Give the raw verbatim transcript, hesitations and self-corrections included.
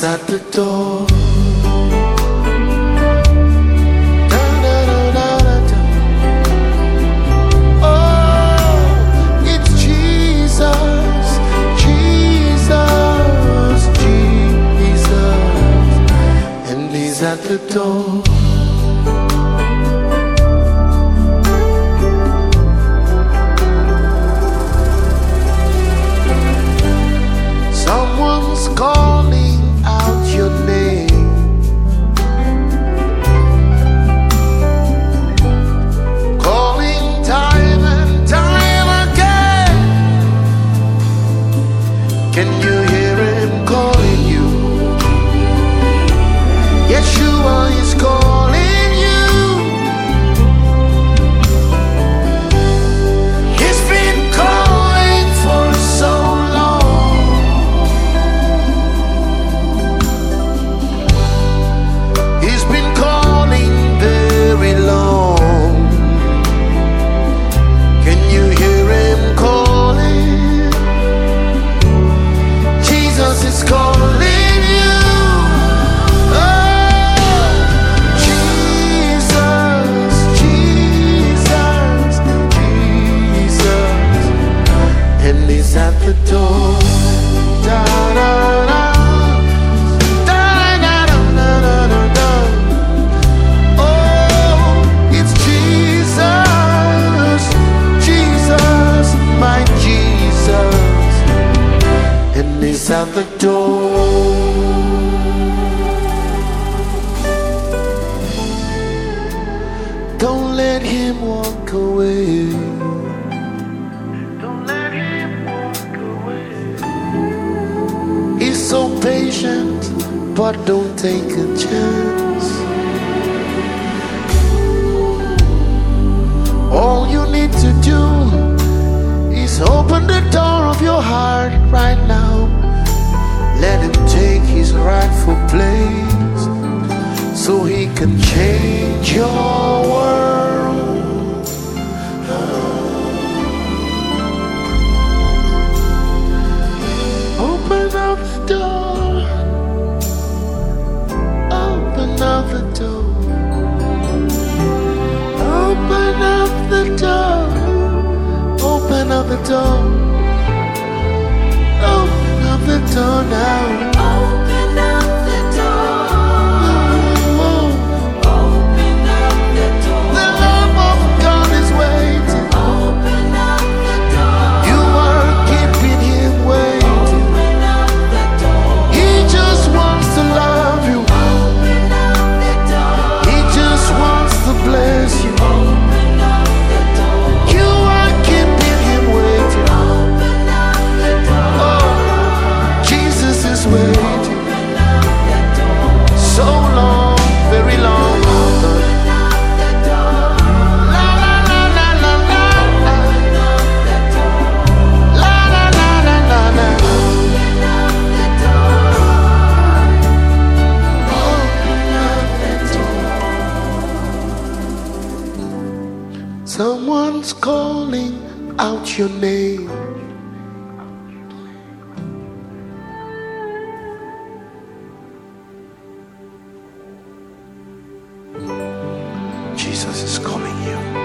at the door. At the door. Someone's calling out your name. Calling time and time again. Can you hear him calling you? Yeshua is calling you. He's been calling for so long. He's been calling very long. Can you hear him calling? Jesus is calling. At the door. Da, da, da. Da, da, da, da, da, da. Oh, it's Jesus, Jesus, my Jesus, and he's at the door. Don't let him walk away. So patient, but don't take a chance. All you need to do is open the door of your heart right now. Let him take his rightful place so he can change your world. Open up the door. Open up the door. Open up the door. Open up the door. Open up the door now. Open up the door. Oh. Open up the door. The love of God is waiting. Open up the door. You are keeping him waiting. Bless you. Open up the door. You are keeping him waiting. Open up the door. Oh, Jesus is waiting. Open up the door. So long, very long. Open up the door. La la la la la la. Open up the door. La la la la la la. Open up the door. Open up the door. Someone's calling out your name. Jesus is calling you.